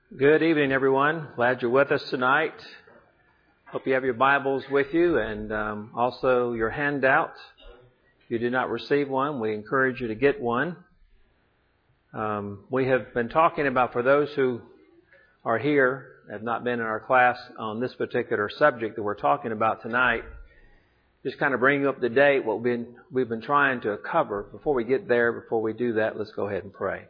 Good evening, everyone. Glad you're with us tonight. Hope you have your Bibles with you and also your handout. If you did not receive one, we encourage you to get one. We have been talking about, for those who are here, have not been in our class on this particular subject that we're talking about tonight, just kind of bring up to date what we've been trying to cover. Before we get there, before we do that, let's go ahead and pray.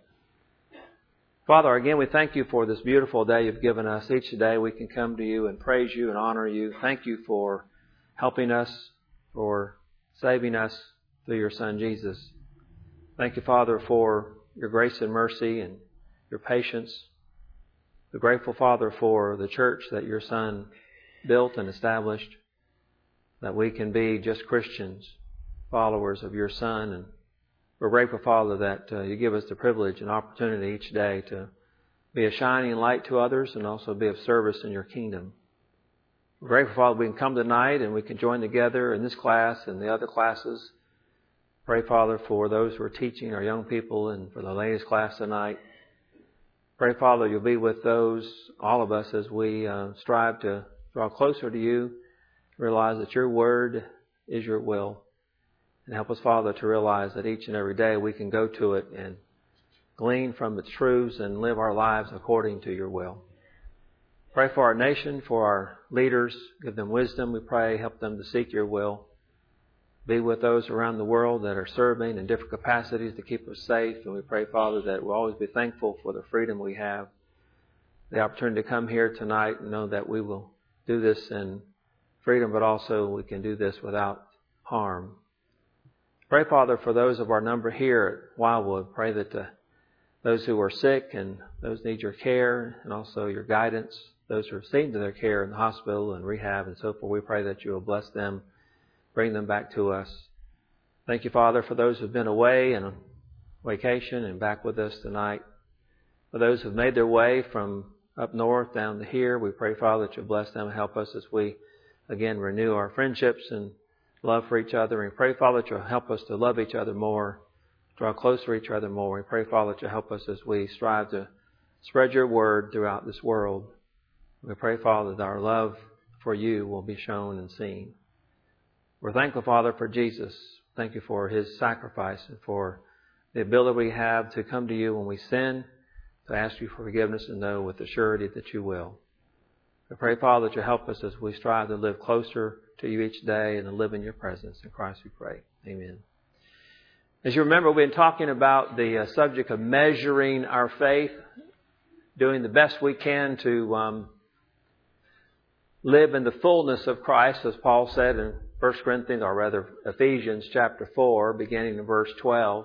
Father, again, we thank you for this beautiful day you've given us. Each day we can come to you and praise you and honor you. Thank you for helping us, for saving us through your Son, Jesus. Thank you, Father, for your grace and mercy and your patience. We're grateful, Father, for the church that your Son built and established, that we can be just Christians, followers of your Son. And we're grateful, Father, that you give us the privilege and opportunity each day to be a shining light to others and also be of service in your kingdom. We're grateful, Father, we can come tonight and we can join together in this class and the other classes. Pray, Father, for those who are teaching our young people and for the ladies' class tonight. Pray, Father, you'll be with all of us, as we strive to draw closer to you, realize that your word is your will. And help us, Father, to realize that each and every day we can go to it and glean from its truths and live our lives according to your will. Pray for our nation, for our leaders. Give them wisdom, we pray. Help them to seek your will. Be with those around the world that are serving in different capacities to keep us safe. And we pray, Father, that we'll always be thankful for the freedom we have, the opportunity to come here tonight and know that we will do this in freedom, but also we can do this without harm. Pray, Father, for those of our number here at Wildwood. Pray that those who are sick and those need your care and also your guidance, those who are receiving their care in the hospital and rehab and so forth, we pray that you will bless them, bring them back to us. Thank you, Father, for those who have been away and on vacation and back with us tonight. For those who have made their way from up north down to here, we pray, Father, that you'll bless them and help us as we, again, renew our friendships and love for each other. And we pray, Father, that you'll help us to love each other more, draw closer to each other more. We pray, Father, that you'll help us as we strive to spread your word throughout this world. We pray, Father, that our love for you will be shown and seen. We're thankful, Father, for Jesus. Thank you for his sacrifice and for the ability we have to come to you when we sin, to ask you for forgiveness and know with the surety that you will. We pray, Father, that you help us as we strive to live closer to you each day and to live in your presence. In Christ we pray. Amen. As you remember, we've been talking about the subject of measuring our faith, doing the best we can to live in the fullness of Christ, as Paul said in 1 Corinthians, or rather Ephesians chapter 4, beginning in verse 12.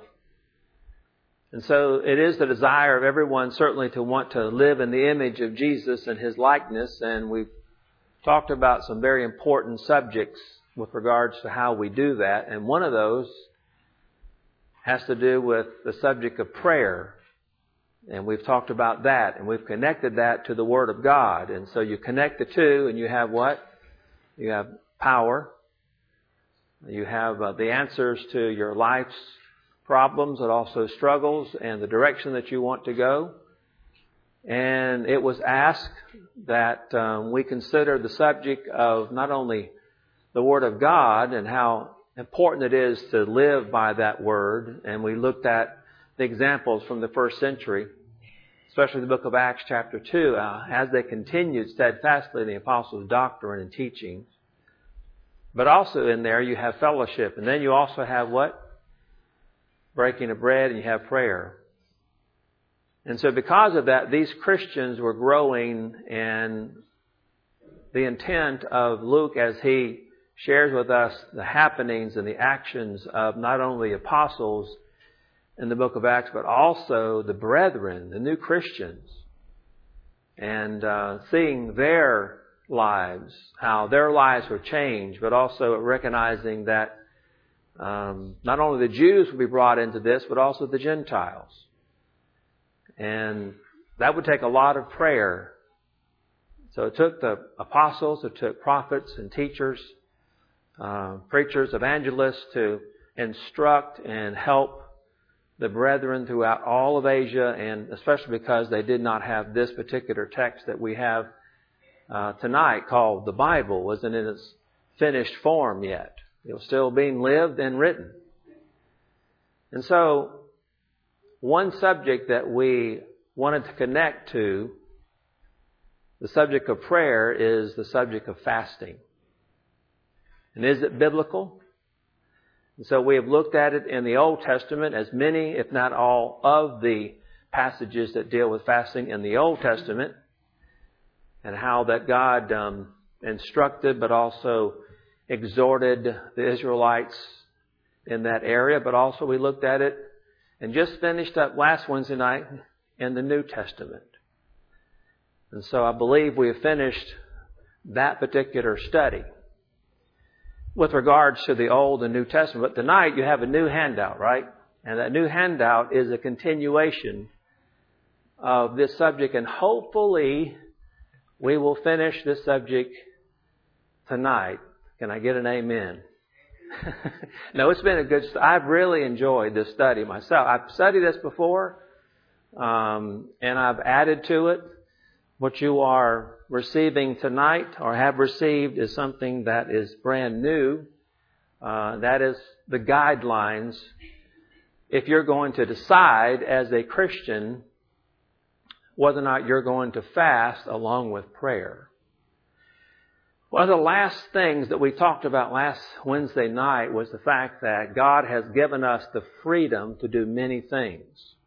And so it is the desire of everyone certainly to want to live in the image of Jesus and his likeness. And we've talked about some very important subjects with regards to how we do that. And one of those has to do with the subject of prayer. And we've talked about that. And we've connected that to the Word of God. And so you connect the two and you have what? You have power. You have the answers to your life's problems and also struggles and the direction that you want to go. And it was asked that we consider the subject of not only the Word of God and how important it is to live by that Word. And we looked at the examples from the first century, especially the book of Acts chapter 2, as they continued steadfastly in the apostles' doctrine and teaching. But also in there you have fellowship. And then you also have what? Breaking of bread, and you have prayer. And so because of that, these Christians were growing, and the intent of Luke, as he shares with us the happenings and the actions of not only apostles in the book of Acts, but also the brethren, the new Christians, and seeing their lives, how their lives were changed, but also recognizing that not only the Jews would be brought into this, but also the Gentiles. And that would take a lot of prayer. So it took the apostles, it took prophets and teachers, preachers, evangelists to instruct and help the brethren throughout all of Asia, and especially because they did not have this particular text that we have tonight called the Bible, wasn't in its finished form yet. It was still being lived and written. And so, one subject that we wanted to connect to, the subject of prayer, is the subject of fasting. And is it biblical? And so we have looked at it in the Old Testament, as many, if not all, of the passages that deal with fasting in the Old Testament, and how that God instructed but also exhorted the Israelites in that area. But also we looked at it and just finished up last Wednesday night in the New Testament. And so I believe we have finished that particular study with regards to the Old and New Testament. But tonight you have a new handout, right? And that new handout is a continuation of this subject. And hopefully we will finish this subject tonight. Can I get an amen? No, it's been a good study. I've really enjoyed this study myself. I've studied this before, and I've added to it. What you are receiving tonight or have received is something that is brand new. That is the guidelines if you're going to decide as a Christian whether or not you're going to fast along with prayer. One of the last things that we talked about last Wednesday night was the fact that God has given us the freedom to do many things.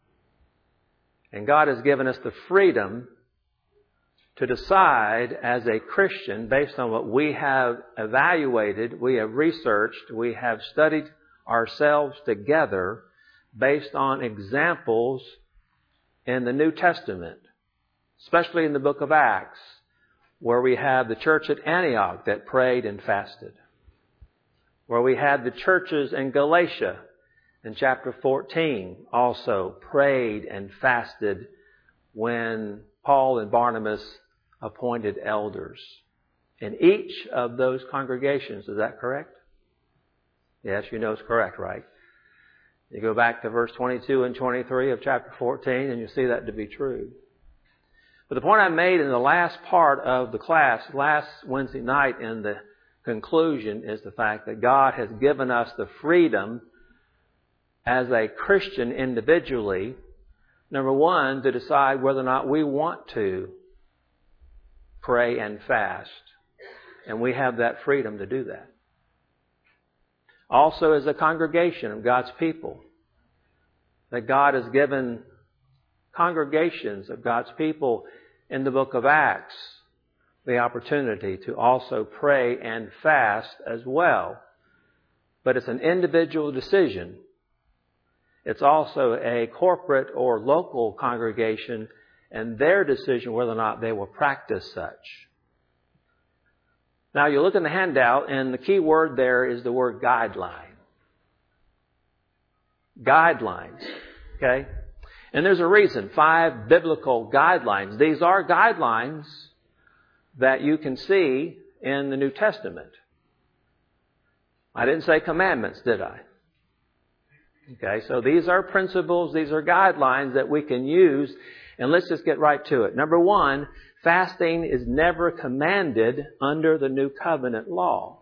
And God has given us the freedom to decide as a Christian, based on what we have evaluated, we have researched, we have studied ourselves together based on examples in the New Testament, especially in the book of Acts, where we have the church at Antioch that prayed and fasted, where we had the churches in Galatia in chapter 14 also prayed and fasted when Paul and Barnabas appointed elders in each of those congregations. Is that correct? Yes, you know it's correct, right? You go back to verse 22 and 23 of chapter 14 and you see that to be true. But the point I made in the last part of the class, last Wednesday night in the conclusion, is the fact that God has given us the freedom as a Christian individually, number one, to decide whether or not we want to pray and fast. And we have that freedom to do that. Also, as a congregation of God's people, that God has given congregations of God's people in the book of Acts the opportunity to also pray and fast as well. But it's an individual decision. It's also a corporate or local congregation and their decision whether or not they will practice such. Now you look in the handout and the key word there is the word guideline. Guidelines. Okay? And there's a reason. 5 biblical guidelines. These are guidelines that you can see in the New Testament. I didn't say commandments, did I? Okay, so these are principles, these are guidelines that we can use, and let's just get right to it. Number one, fasting is never commanded under the New Covenant law.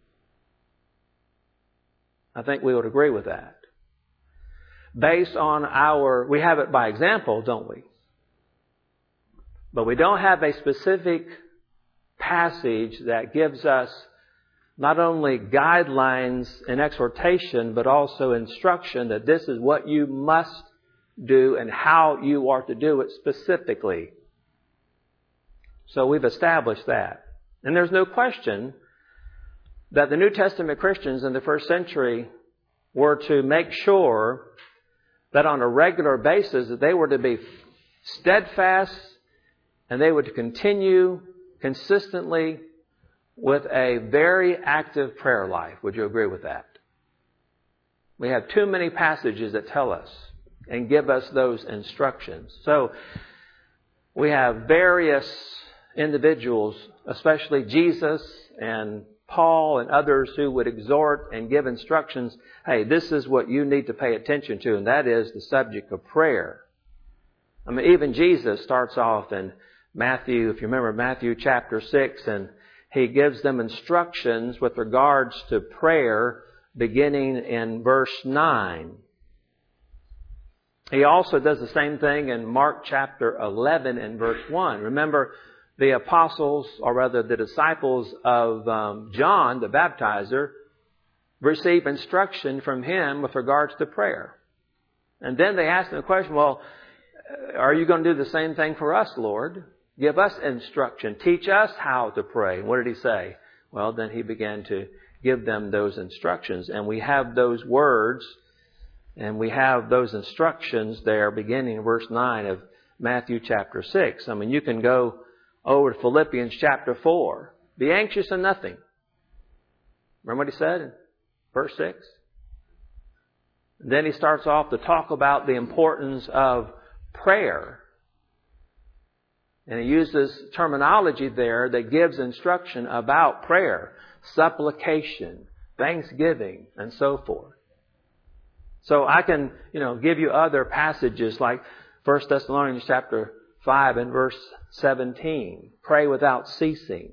I think we would agree with that. Based on we have it by example, don't we? But we don't have a specific passage that gives us not only guidelines and exhortation, but also instruction that this is what you must do and how you are to do it specifically. So we've established that. And there's no question that the New Testament Christians in the first century were to make sure that on a regular basis that they were to be steadfast and they were to continue consistently with a very active prayer life. Would you agree with that? We have too many passages that tell us and give us those instructions. So we have various individuals, especially Jesus and Paul and others who would exhort and give instructions, hey, this is what you need to pay attention to, and that is the subject of prayer. I mean, even Jesus starts off in Matthew, if you remember Matthew chapter 6, and He gives them instructions with regards to prayer beginning in verse 9. He also does the same thing in Mark chapter 11 and verse 1. Remember, the apostles, or rather the disciples of John, the baptizer, receive instruction from him with regards to prayer. And then they ask him the question, well, are you going to do the same thing for us, Lord? Give us instruction. Teach us how to pray. What did He say? Well, then He began to give them those instructions. And we have those words and we have those instructions there beginning in verse 9 of Matthew chapter 6. I mean, you can go over to Philippians chapter 4. Be anxious in nothing. Remember what He said in verse 6? And then He starts off to talk about the importance of prayer. And He uses terminology there that gives instruction about prayer, supplication, thanksgiving, and so forth. So I can, give you other passages like 1 Thessalonians chapter 5 and verse 17. Pray without ceasing.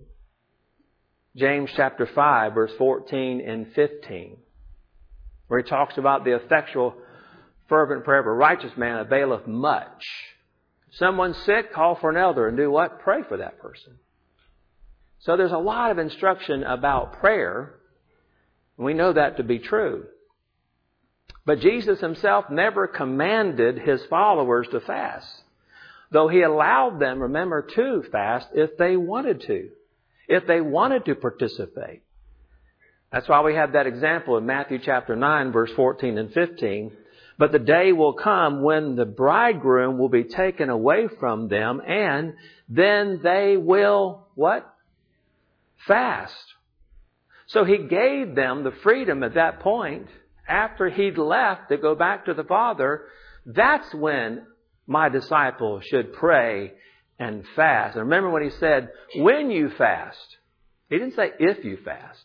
James chapter 5 verse 14 and 15. Where he talks about the effectual fervent prayer of a righteous man availeth much. Someone's sick, call for an elder and do what? Pray for that person. So there's a lot of instruction about prayer. We know that to be true. But Jesus Himself never commanded His followers to fast. Though He allowed them, remember, to fast if they wanted to. If they wanted to participate. That's why we have that example in Matthew chapter 9, verse 14 and 15. But the day will come when the bridegroom will be taken away from them, and then they will, what? Fast. So He gave them the freedom at that point, after He'd left to go back to the Father. That's when my disciples should pray and fast. And remember when He said, when you fast. He didn't say if you fast.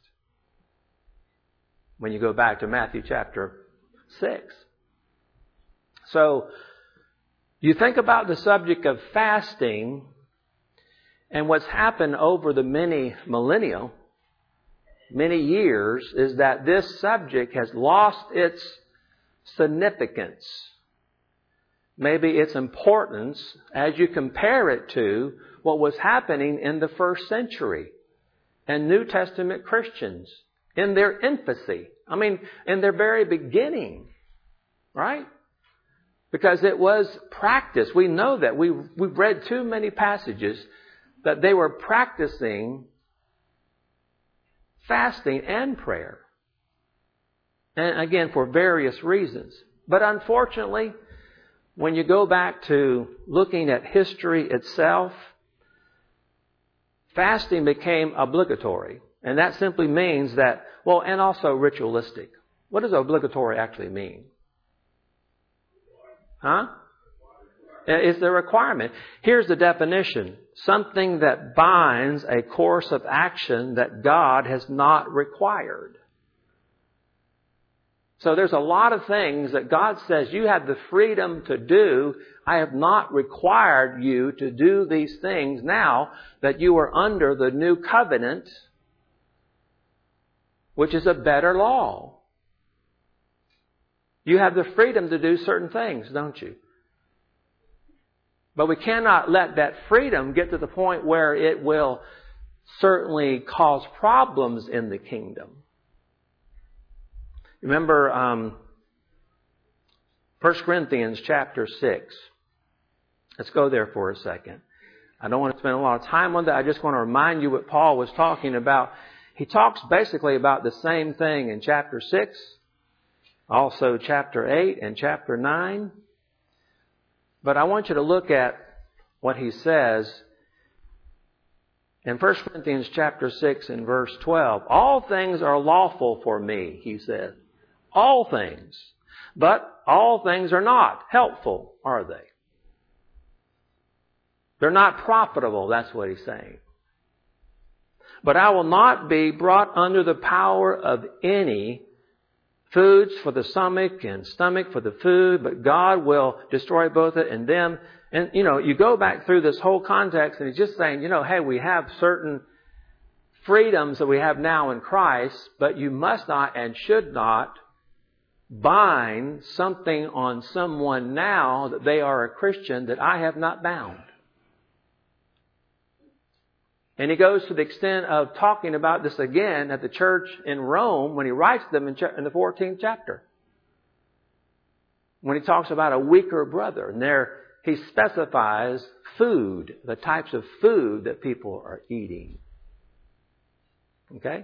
When you go back to Matthew chapter 6. So, you think about the subject of fasting and what's happened over the many years is that this subject has lost its significance. Maybe its importance as you compare it to what was happening in the first century and New Testament Christians in their infancy. I mean, in their very beginning. Right? Because it was practiced. We know that. We've read too many passages that they were practicing fasting and prayer. And again, for various reasons. But unfortunately, when you go back to looking at history itself, fasting became obligatory. And that simply means that, and also ritualistic. What does obligatory actually mean? Huh? It's the requirement. Here's the definition. Something that binds a course of action that God has not required. So there's a lot of things that God says you have the freedom to do. I have not required you to do these things now that you are under the new covenant, which is a better law. You have the freedom to do certain things, don't you? But we cannot let that freedom get to the point where it will certainly cause problems in the kingdom. Remember 1 Corinthians chapter 6. Let's go there for a second. I don't want to spend a lot of time on that. I just want to remind you what Paul was talking about. He talks basically about the same thing in chapter 6. Also chapter 8 and chapter 9. But I want you to look at what he says in 1 Corinthians chapter 6 and verse 12. All things are lawful for me, he said. All things. But all things are not helpful, are they? They're not profitable, that's what he's saying. But I will not be brought under the power of any. Foods for the stomach and stomach for the food, but God will destroy both it and them. And, you go back through this whole context and he's just saying, hey, we have certain freedoms that we have now in Christ, but you must not and should not bind something on someone now that they are a Christian that I have not bound. And he goes to the extent of talking about this again at the church in Rome when he writes them in the 14th chapter. When he talks about a weaker brother. And there he specifies food, the types of food that people are eating. Okay?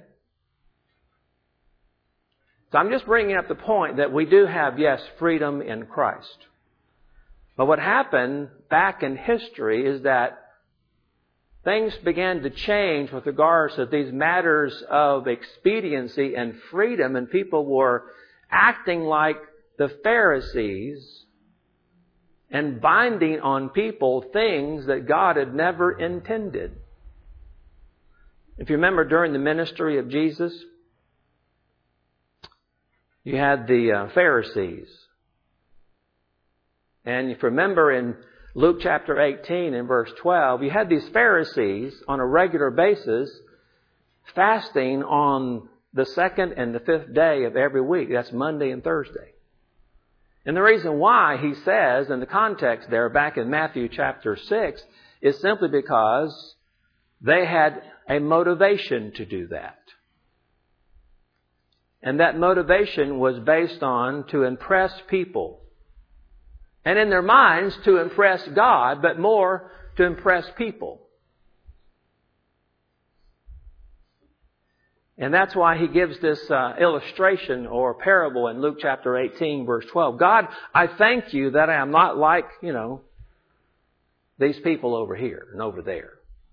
So I'm just bringing up the point that we do have, yes, freedom in Christ. But what happened back in history is that things began to change with regards to these matters of expediency and freedom, and people were acting like the Pharisees and binding on people things that God had never intended. If you remember during the ministry of Jesus, you had the Pharisees. And if you remember in Luke chapter 18 and verse 12, you had these Pharisees on a regular basis fasting on the second and the fifth day of every week. That's Monday and Thursday. And the reason why he says in the context there back in Matthew chapter 6 is simply because they had a motivation to do that. And that motivation was based on to impress people. And in their minds, to impress God, but more to impress people. And that's why he gives this illustration or parable in Luke chapter 18, verse 12. God, I thank you that I am not like, these people over here and over there.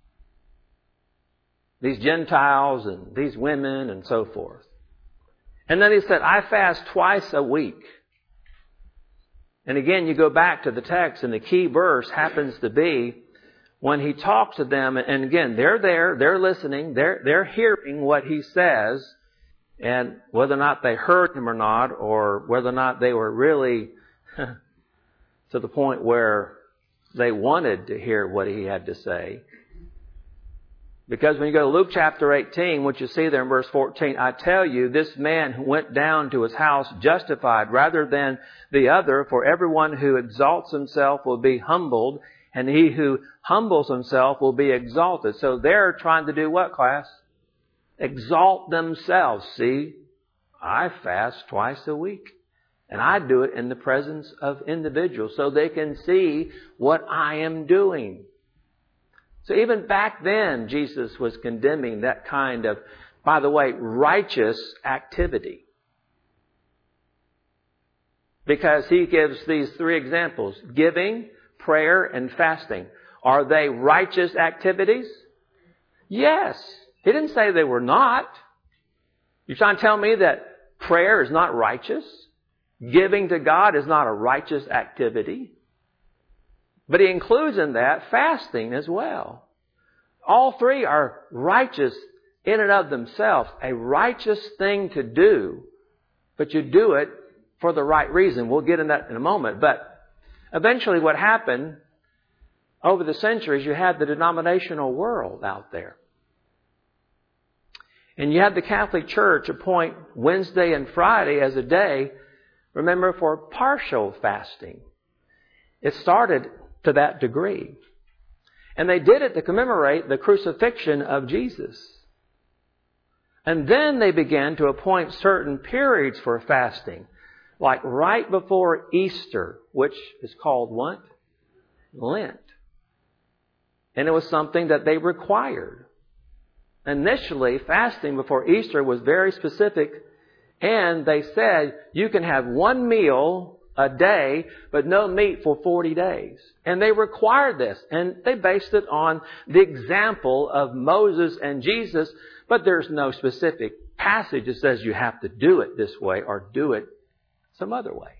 These Gentiles and these women and so forth. And then he said, I fast twice a week. And again, you go back to the text, and the key verse happens to be when he talks to them. And again, they're there, they're listening, they're hearing what he says. And whether or not they heard him or not, or whether or not they were really to the point where they wanted to hear what he had to say. Because when you go to Luke chapter 18, what you see there in verse 14, I tell you, this man who went down to his house justified rather than the other, for everyone who exalts himself will be humbled, and he who humbles himself will be exalted. So they're trying to do what, class? Exalt themselves. See, I fast twice a week, and I do it in the presence of individuals so they can see what I am doing. So even back then, Jesus was condemning that kind of, by the way, righteous activity. Because he gives these three examples: giving, prayer, and fasting. Are they righteous activities? Yes. He didn't say they were not. You're trying to tell me that prayer is not righteous? Giving to God is not a righteous activity? But he includes in that fasting as well. All three are righteous in and of themselves. A righteous thing to do, but you do it for the right reason. We'll get in that in a moment. But eventually what happened over the centuries, you had the denominational world out there. And you had the Catholic Church appoint Wednesday and Friday as a day, remember, for partial fasting. It started to that degree. And they did it to commemorate the crucifixion of Jesus. And then they began to appoint certain periods for fasting, like right before Easter, which is called what? Lent. And it was something that they required. Initially, fasting before Easter was very specific, and they said you can have one meal a day, but no meat for 40 days. And they required this. And they based it on the example of Moses and Jesus. But there's no specific passage that says you have to do it this way or do it some other way.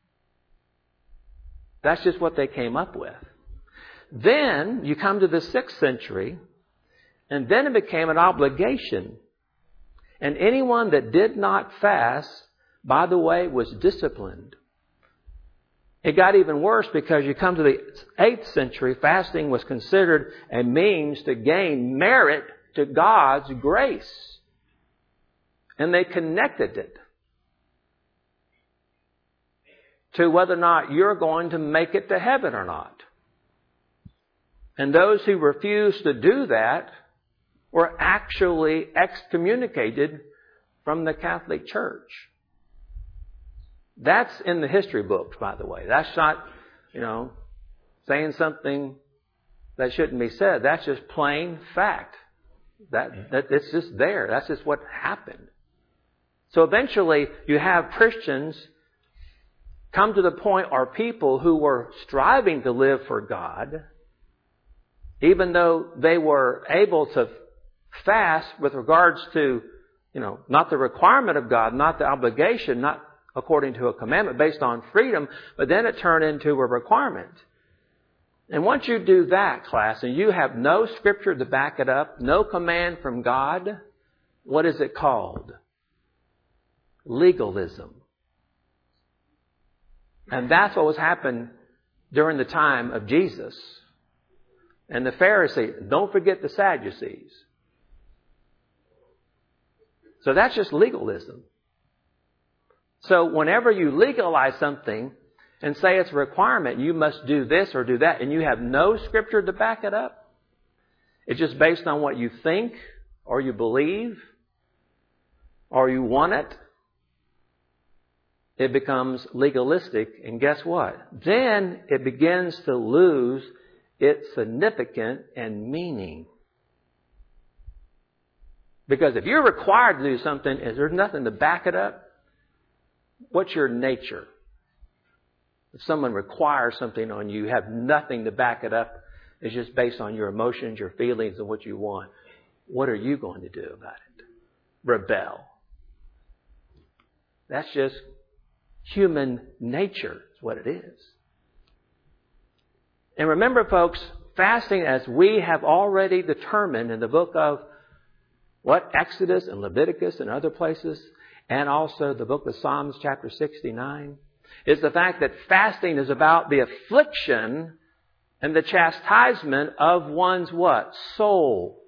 That's just what they came up with. Then you come to the 6th century, And then it became an obligation. And anyone that did not fast, by the way, was disciplined. It got even worse because you come to the 8th century, fasting was considered a means to gain merit to God's grace. And they connected it to whether or not you're going to make it to heaven or not. And those who refused to do that were actually excommunicated from the Catholic Church. That's in the history books, by the way. That's not, saying something that shouldn't be said. That's just plain fact. That it's just there. That's just what happened. So eventually you have Christians come to the point, or people who were striving to live for God, even though they were able to fast with regards to, not the requirement of God, not the obligation, not according to a commandment based on freedom, but then it turned into a requirement. And once you do that, class, and you have no scripture to back it up, no command from God, what is it called? Legalism. And that's what was happening during the time of Jesus. And the Pharisees, don't forget the Sadducees. So that's just legalism. So whenever you legalize something and say it's a requirement, you must do this or do that, and you have no scripture to back it up, it's just based on what you think or you believe or you want it, it becomes legalistic. And guess what? Then it begins to lose its significance and meaning. Because if you're required to do something and there's nothing to back it up, what's your nature? If someone requires something on you, you have nothing to back it up, it's just based on your emotions, your feelings, and what you want. What are you going to do about it? Rebel. That's just human nature, is what it is. And remember, folks, fasting, as we have already determined in the book of Exodus and Leviticus and other places, and also the book of Psalms chapter 69, is the fact that fasting is about the affliction and the chastisement of one's what? Soul.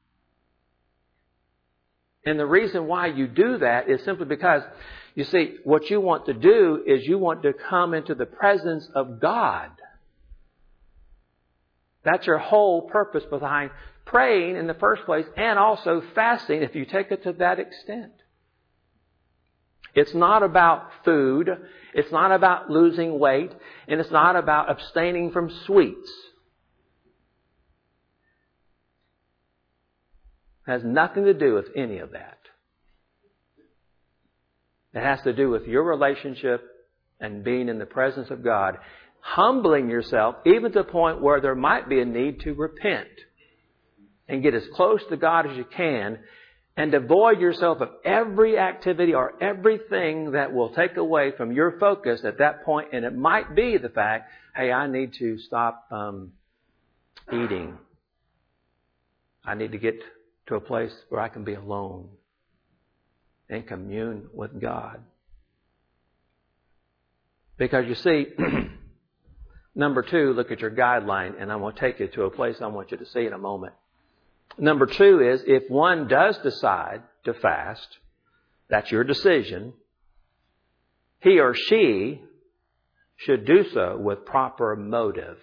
And the reason why you do that is simply because, you see, what you want to do is you want to come into the presence of God. That's your whole purpose behind praying in the first place, and also fasting if you take it to that extent. It's not about food. It's not about losing weight. And it's not about abstaining from sweets. It has nothing to do with any of that. It has to do with your relationship and being in the presence of God, humbling yourself even to the point where there might be a need to repent and get as close to God as you can, and devoid yourself of every activity or everything that will take away from your focus at that point. And it might be the fact, hey, I need to stop eating. I need to get to a place where I can be alone and commune with God. Because you see, number 2, look at your guideline, and I'm going to take you to a place I want you to see in a moment. Number 2 is, if one does decide to fast, that's your decision, he or she should do so with proper motive.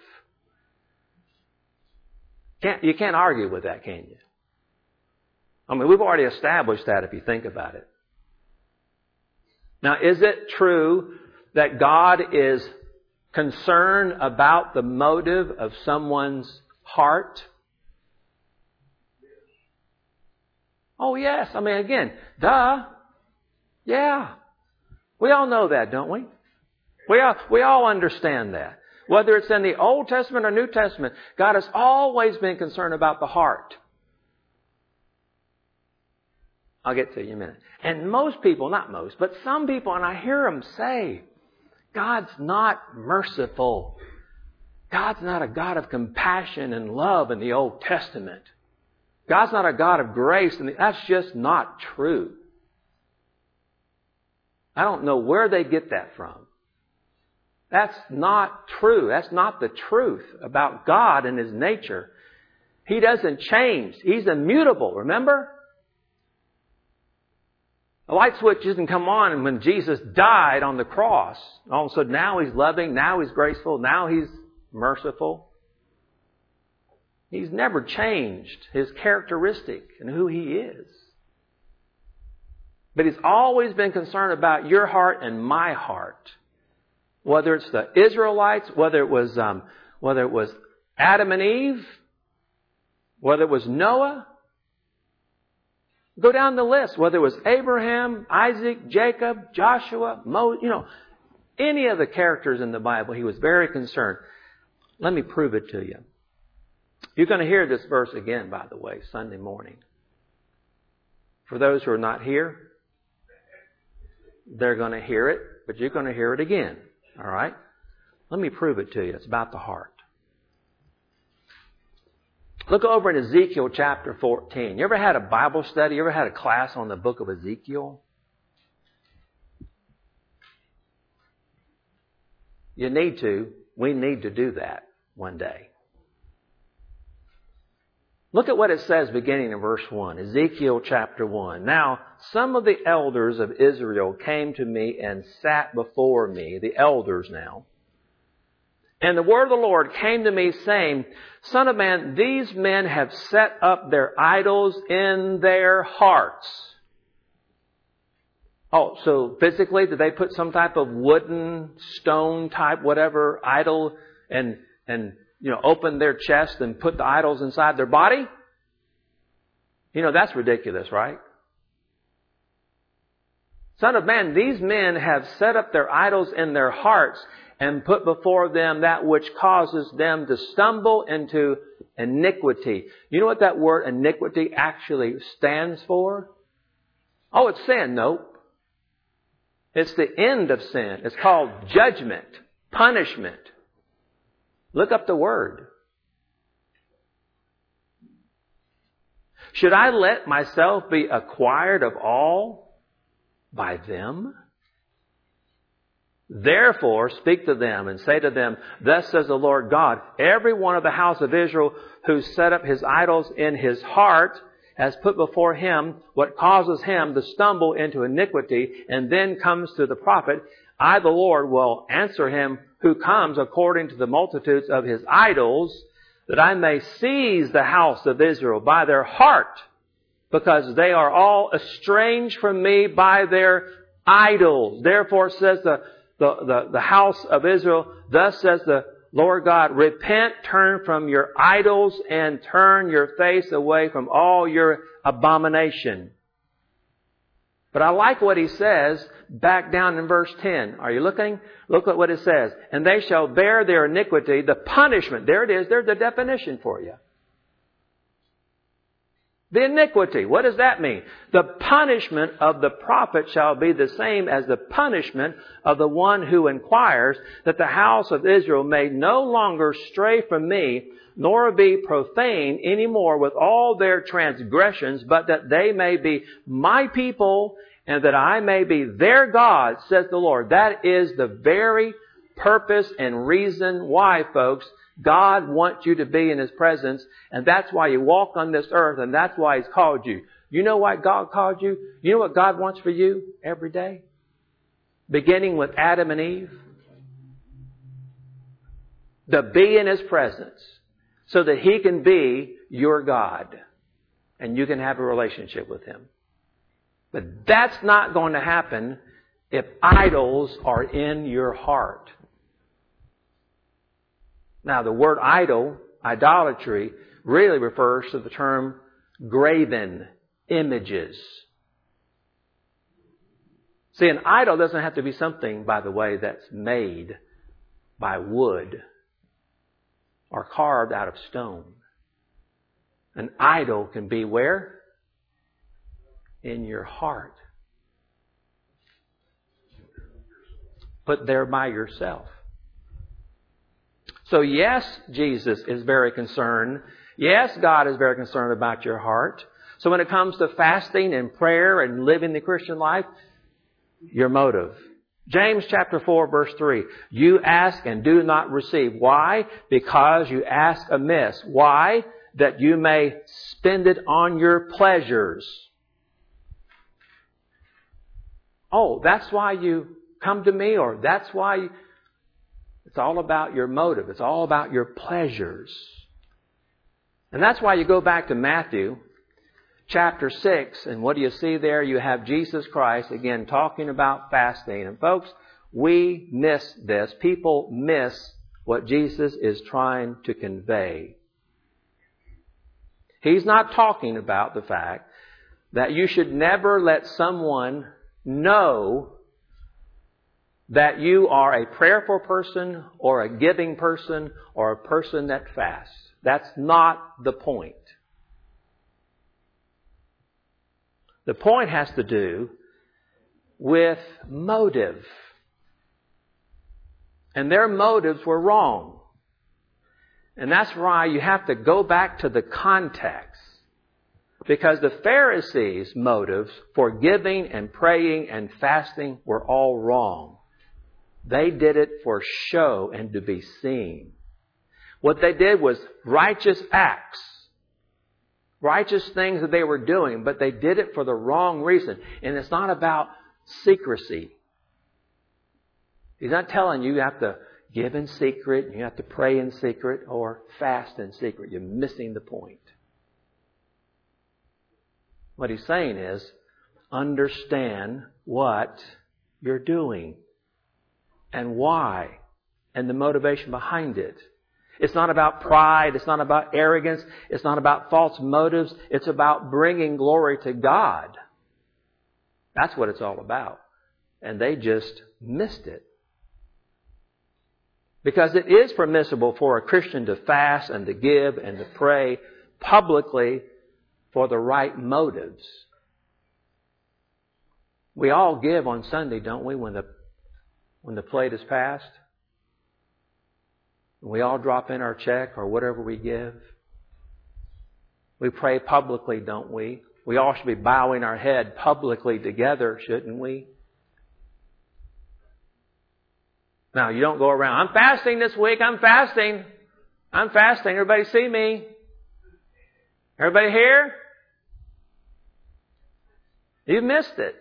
You can't argue with that, can you? I mean, we've already established that if you think about it. Now, is it true that God is concerned about the motive of someone's heart? Oh, yes. I mean, again, duh. Yeah. We all know that, don't we? We all understand that. Whether it's in the Old Testament or New Testament, God has always been concerned about the heart. I'll get to you in a minute. And most people, not most, but some people, and I hear them say, God's not merciful. God's not a God of compassion and love in the Old Testament. God's not a God of grace. And that's just not true. I don't know where they get that from. That's not true. That's not the truth about God and His nature. He doesn't change. He's immutable, remember? The light switch didn't come on and when Jesus died on the cross. All of a sudden now He's loving, now He's graceful, now He's merciful. He's never changed His characteristic and who He is. But He's always been concerned about your heart and my heart. Whether it's the Israelites, whether it was Adam and Eve, whether it was Noah. Go down the list. Whether it was Abraham, Isaac, Jacob, Joshua, Moses, any of the characters in the Bible, He was very concerned. Let me prove it to you. You're going to hear this verse again, by the way, Sunday morning. For those who are not here, they're going to hear it, but you're going to hear it again. All right? Let me prove it to you. It's about the heart. Look over in Ezekiel chapter 14. You ever had a Bible study? You ever had a class on the book of Ezekiel? You need to. We need to do that one day. Look at what it says beginning in verse 1. Ezekiel chapter 1. Now, some of the elders of Israel came to me and sat before me. The elders now. And the word of the Lord came to me saying, Son of man, these men have set up their idols in their hearts. Oh, so physically, did they put some type of wooden, stone type, whatever, idol and open their chest and put the idols inside their body? That's ridiculous, right? Son of man, these men have set up their idols in their hearts and put before them that which causes them to stumble into iniquity. You know what that word iniquity actually stands for? Oh, it's sin. Nope. It's the end of sin. It's called judgment, punishment. Look up the word. Should I let myself be acquired of all by them? Therefore, speak to them and say to them, Thus says the Lord God, every one of the house of Israel who set up his idols in his heart has put before him what causes him to stumble into iniquity, and then comes to the prophet, I, the Lord, will answer him who comes according to the multitudes of his idols, that I may seize the house of Israel by their heart, because they are all estranged from me by their idols. Therefore says the house of Israel, thus says the Lord God, repent, turn from your idols, and turn your face away from all your abomination. But I like what He says back down in verse 10. Are you looking? Look at what it says. And they shall bear their iniquity, the punishment. There it is. There's the definition for you. The iniquity. What does that mean? The punishment of the prophet shall be the same as the punishment of the one who inquires, that the house of Israel may no longer stray from me, nor be profane any more with all their transgressions, but that they may be my people, and that I may be their God, says the Lord. That is the very purpose and reason why, folks, God wants you to be in His presence, and that's why you walk on this earth, and that's why He's called you. You know why God called you? You know what God wants for you every day? Beginning with Adam and Eve. To be in His presence, so that He can be your God, and you can have a relationship with Him. But that's not going to happen if idols are in your heart. Now, the word idol, idolatry, really refers to the term graven images. See, an idol doesn't have to be something, by the way, that's made by wood or carved out of stone. An idol can be where? In your heart. Put there by yourself. So yes, Jesus is very concerned. Yes, God is very concerned about your heart. So when it comes to fasting and prayer and living the Christian life, your motive. James chapter 4 verse 3. You ask and do not receive. Why? Because you ask amiss. Why? That you may spend it on your pleasures. Oh, that's why you come to me, or that's why you... It's all about your motive. It's all about your pleasures. And that's why you go back to Matthew chapter 6, and what do you see there? You have Jesus Christ, again, talking about fasting. And folks, we miss this. People miss what Jesus is trying to convey. He's not talking about the fact that you should never let someone know that you are a prayerful person or a giving person or a person that fasts. That's not the point. The point has to do with motive. And their motives were wrong. And that's why you have to go back to the context. Because the Pharisees' motives for giving and praying and fasting were all wrong. They did it for show and to be seen. What they did was righteous acts. Righteous things that they were doing, but they did it for the wrong reason. And it's not about secrecy. He's not telling you have to give in secret, you have to pray in secret, or fast in secret. You're missing the point. What he's saying is, understand what you're doing and why and the motivation behind it. It's not about pride. It's not about arrogance. It's not about false motives. It's about bringing glory to God. That's what it's all about. And they just missed it. Because it is permissible for a Christian to fast and to give and to pray publicly for the right motives. We all give on Sunday, don't we, when the plate is passed? We all drop in our check or whatever we give. We pray publicly, don't we? We all should be bowing our head publicly together, shouldn't we? Now, you don't go around, I'm fasting this week, I'm fasting. Everybody see me? Everybody here? You missed it.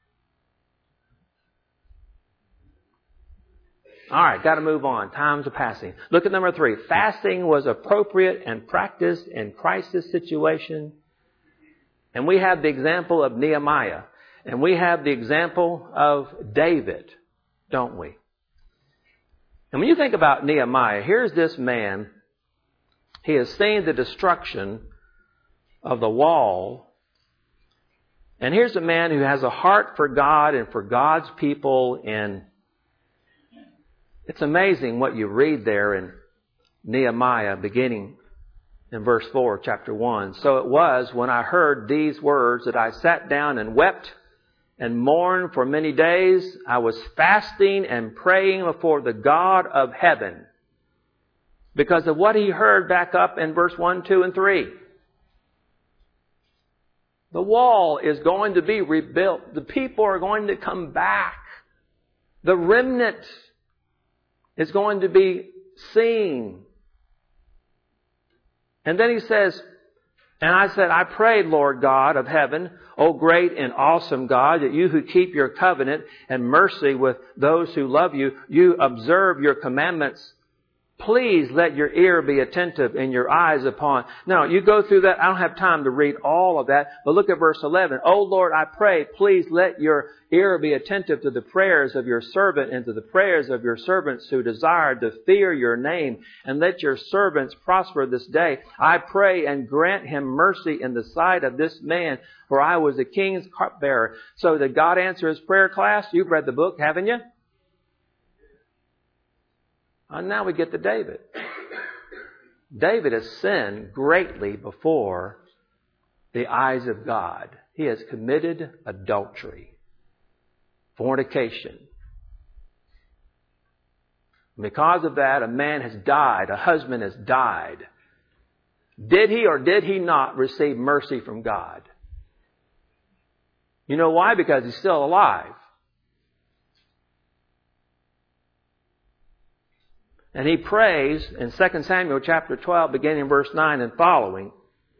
All right, got to move on. Times are passing. Look at number 3. Fasting was appropriate and practiced in crisis situation. And we have the example of Nehemiah. And we have the example of David, don't we? And when you think about Nehemiah, here's this man. He has seen the destruction of the wall. And here's a man who has a heart for God and for God's people. And it's amazing what you read there in Nehemiah, beginning in verse 4, chapter 1. So it was when I heard these words that I sat down and wept and mourned for many days. I was fasting and praying before the God of heaven because of what he heard back up in verse 1, 2, and 3. The wall is going to be rebuilt. The people are going to come back. The remnant is going to be seen. And then he says, and I said, I prayed, Lord God of heaven, O great and awesome God, that you who keep your covenant and mercy with those who love you, you observe your commandments. Please let your ear be attentive and your eyes upon. Now, you go through that. I don't have time to read all of that. But look at verse 11. O Lord, I pray, please let your ear be attentive to the prayers of your servant and to the prayers of your servants who desire to fear your name. And let your servants prosper this day. I pray and grant him mercy in the sight of this man, for I was the king's cupbearer. So did God answer his prayer, class? You've read the book, haven't you? And now we get to David. David has sinned greatly before the eyes of God. He has committed adultery, fornication. Because of that, a man has died. A husband has died. Did he or did he not receive mercy from God? You know why? Because he's still alive. And he prays in 2 Samuel chapter 12, beginning in verse 9 and following.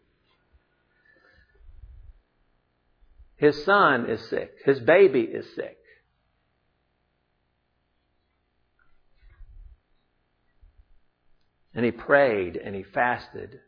His son is sick. His baby is sick. And he prayed and he fasted.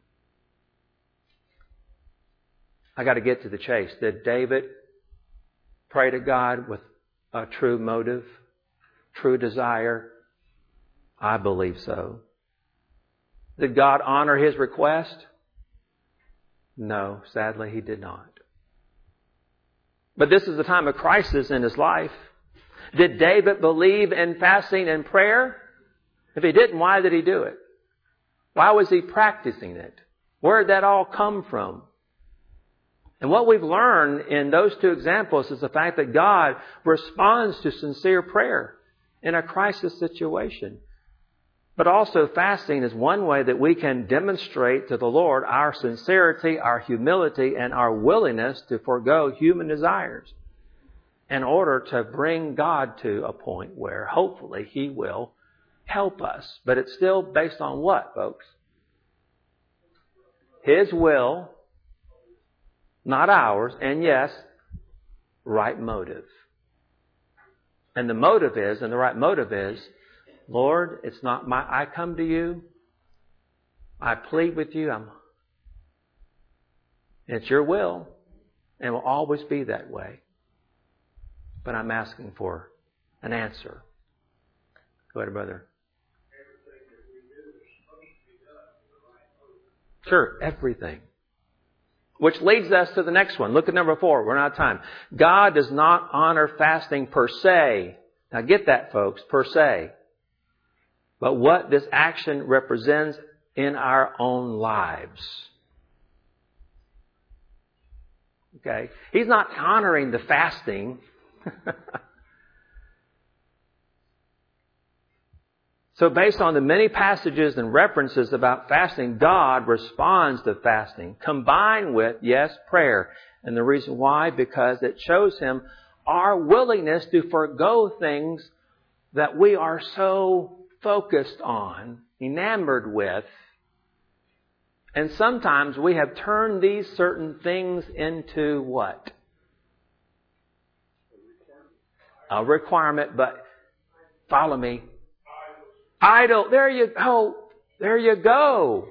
I got to get to the chase. Did David pray to God with a true motive, true desire? I believe so. Did God honor his request? No, sadly he did not. But this is the time of crisis in his life. Did David believe in fasting and prayer? If he didn't, why did he do it? Why was he practicing it? Where did that all come from? And what we've learned in those two examples is the fact that God responds to sincere prayer in a crisis situation. But also fasting is one way that we can demonstrate to the Lord our sincerity, our humility, and our willingness to forego human desires in order to bring God to a point where hopefully He will help us. But it's still based on what, folks? His will, not ours, and yes, right motive. And the motive is, and the right motive is, Lord, it's not I come to you. I plead with you. It's your will. And will always be that way. But I'm asking for an answer. Go ahead, brother. Sure, everything. Which leads us to the next one. Look at number 4. We're out of time. God does not honor fasting per se. Now get that, folks, per se. But what this action represents in our own lives. Okay? He's not honoring the fasting. So based on the many passages and references about fasting, God responds to fasting, combined with, yes, prayer. And the reason why? Because it shows Him our willingness to forego things that we are so focused on, enamored with. And sometimes we have turned these certain things into what? A requirement, but follow me. Idol. There you go. There you go.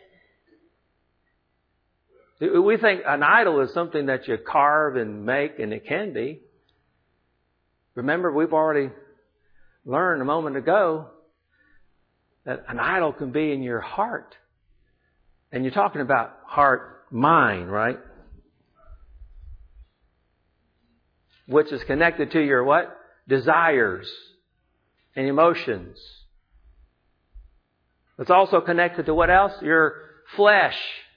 We think an idol is something that you carve and make, and it can be. Remember, we've already learned a moment ago that an idol can be in your heart. And you're talking about heart, mind, right? Which is connected to your what? Desires and emotions. It's also connected to what else? Your flesh.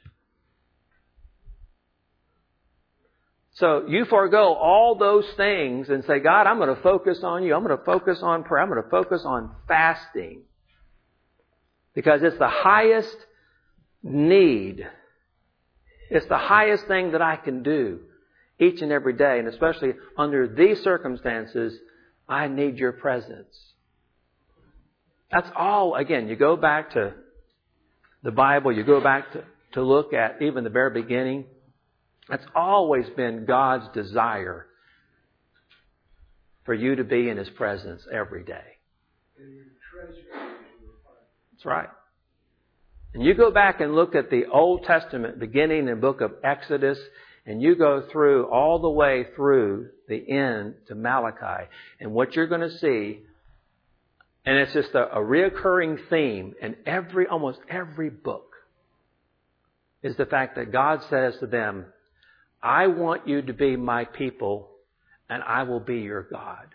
So you forego all those things and say, God, I'm going to focus on you. I'm going to focus on prayer. I'm going to focus on fasting. Because it's the highest need. It's the highest thing that I can do each and every day. And especially under these circumstances, I need your presence. That's all, again, you go back to the Bible, you go back to look at even the very beginning. That's always been God's desire for you to be in His presence every day. That's right. And you go back and look at the Old Testament, beginning in the book of Exodus, and you go through all the way through the end to Malachi. And what you're going to see, and it's just a reoccurring theme in almost every book, is the fact that God says to them, I want you to be my people, and I will be your God.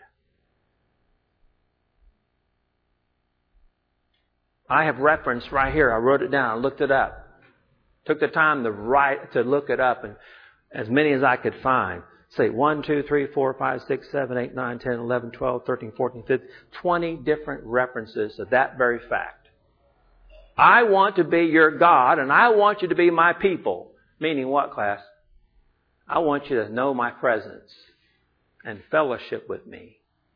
I have referenced right here. I wrote it down. I looked it up. Took the time to look it up, and as many as I could find. say 1, 2, 3, 4, 5, 6, 7, 8, 9, 10, 11, 12, 13, 14, 15, 20 different references to that very fact. I want to be your God, and I want you to be my people. Meaning what, class? I want you to know my presence and fellowship with me.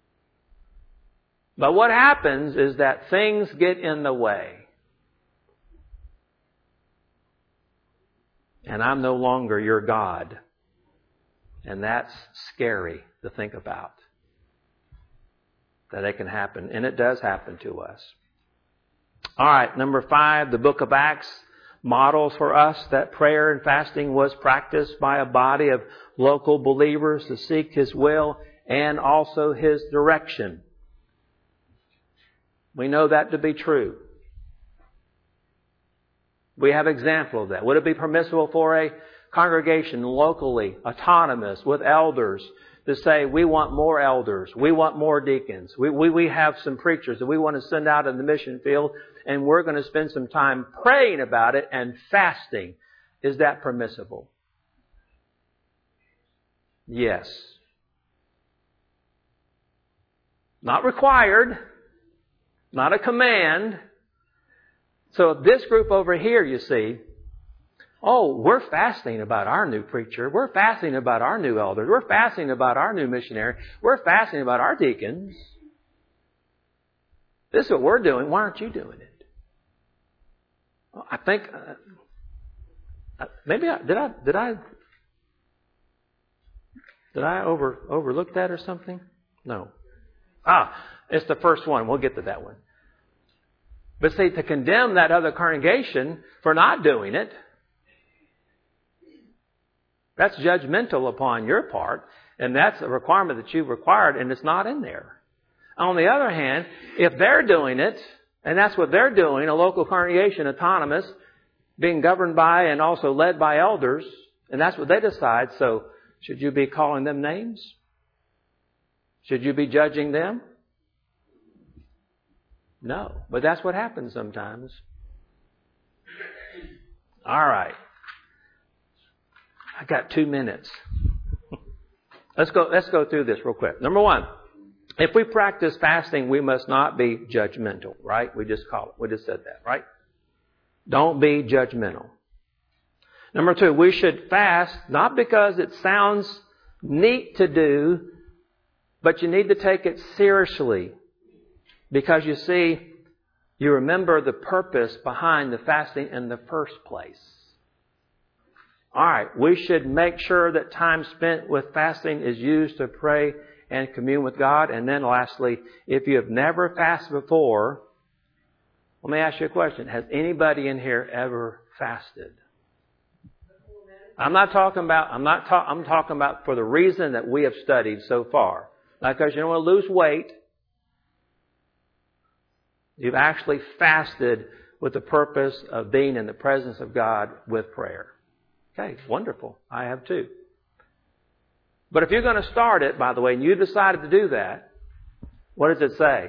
But what happens is that things get in the way. And I'm no longer your God. And that's scary to think about. That it can happen. And it does happen to us. All right, number 5, the book of Acts models for us that prayer and fasting was practiced by a body of local believers to seek His will and also His direction. We know that to be true. We have example of that. Would it be permissible for a congregation locally, autonomous, with elders, to say, we want more elders, we want more deacons, we have some preachers that we want to send out in the mission field, and we're going to spend some time praying about it and fasting. Is that permissible? Yes. Not required. Not a command. So this group over here, you see, oh, we're fasting about our new preacher. We're fasting about our new elders. We're fasting about our new missionary. We're fasting about our deacons. This is what we're doing. Why aren't you doing it? Well, I think maybe did I overlook that or something? No. It's the first one. We'll get to that one. But see, to condemn that other congregation for not doing it, that's judgmental upon your part, and that's a requirement that you've required, and it's not in there. On the other hand, if they're doing it, and that's what they're doing, a local congregation, autonomous, being governed by and also led by elders, and that's what they decide, so should you be calling them names? Should you be judging them? No, but that's what happens sometimes. All right. I got 2 minutes. Let's go through this real quick. Number 1, if we practice fasting, we must not be judgmental, right? We just said that, right? Don't be judgmental. Number 2, we should fast not because it sounds neat to do, but you need to take it seriously. Because you see, you remember the purpose behind the fasting in the first place. All right, we should make sure that time spent with fasting is used to pray and commune with God. And then lastly, if you have never fasted before, let me ask you a question. Has anybody in here ever fasted? I'm talking about for the reason that we have studied so far. Not because you don't want to lose weight. You've actually fasted with the purpose of being in the presence of God with prayer. Okay, wonderful. I have too. But if you're going to start it, by the way, and you decided to do that, what does it say?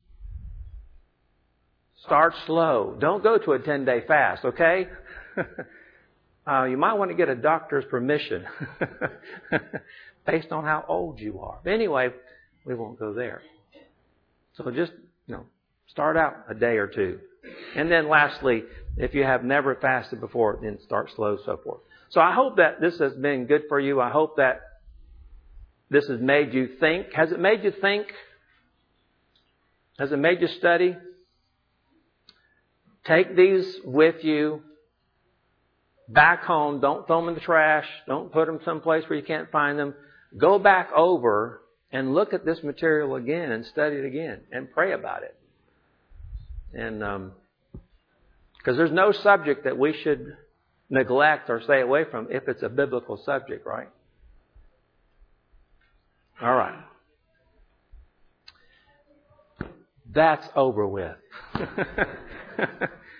Start slow. Don't go to a 10-day fast, okay? You might want to get a doctor's permission based on how old you are. But anyway, we won't go there. So just, start out a day or two. And then lastly, if you have never fasted before, then start slow, so forth. So I hope that this has been good for you. I hope that this has made you think. Has it made you think? Has it made you study? Take these with you back home. Don't throw them in the trash. Don't put them someplace where you can't find them. Go back over and look at this material again and study it again and pray about it. And because there's no subject that we should neglect or stay away from if it's a biblical subject, right? All right. That's over with.